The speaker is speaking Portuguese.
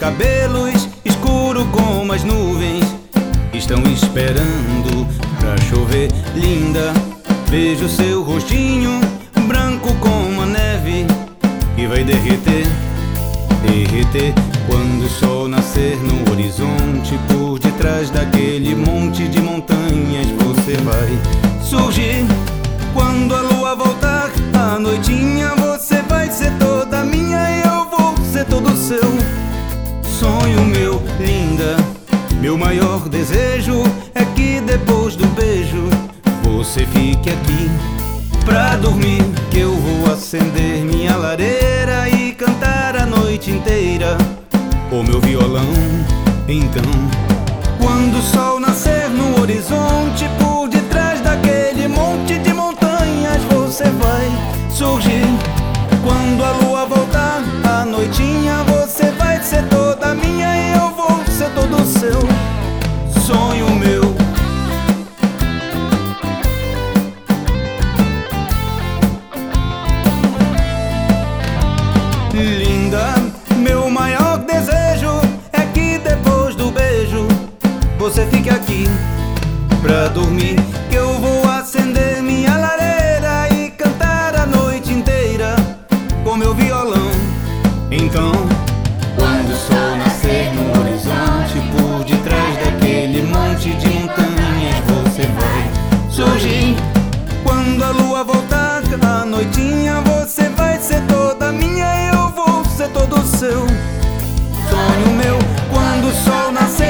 cabelos, escuro como as nuvens, estão esperando pra chover. Linda, vejo seu rostinho, branco como a neve, que vai derreter, derreter quando o sol nascer no horizonte. Por detrás daquele monte de montanhas você vai surgir. Quando a lua voltar à noitinha, você vai ser toda minha e eu vou ser todo seu. Sonho meu, linda, meu maior desejo é que depois do beijo você fique aqui pra dormir, que eu vou acender minha lareira e cantar a noite inteira o meu violão. Então, quando o sol nascer no horizonte, por detrás daquele monte de montanhas você vai surgir. Quando a lua voltar à noitinha, você vai ser toda minha e eu vou ser todo seu. Sonho meu. Linda, meu maior desejo é que depois do beijo você fique aqui pra dormir, que eu vou acender minha lareira e cantar a noite inteira com meu violão. Então, quando o sol nascer no horizonte, por detrás daquele monte de montanhas você vai surgir. Quando a lua voltar à noitinha, você vai ser toda minha e eu vou ser todo seu. Sonho meu, quando o sol nascer